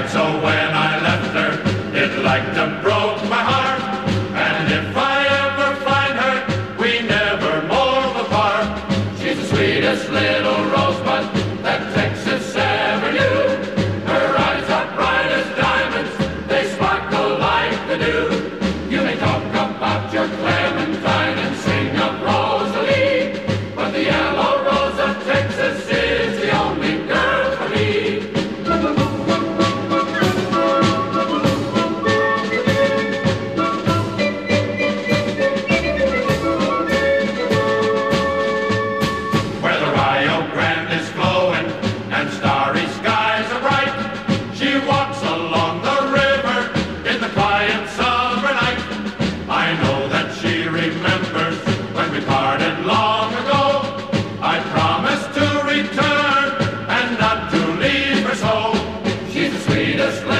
cried so when I left her, it like to broke my heart. And if I ever find her, we never more will part. She's the sweetest little rosebud that Texas ever knew. Her eyes are bright as diamonds, they sparkle like the dew. You may talk about your Clementine and sing of Rosalie, but the yellow rose of Texas is the only girl for me. Where the Rio Grande is glowing and starry skies are bright, she walks along the river in the quiet summer night. I know that she remembers when we parted long ago. I promised to return and not to leave her so. She's the sweetest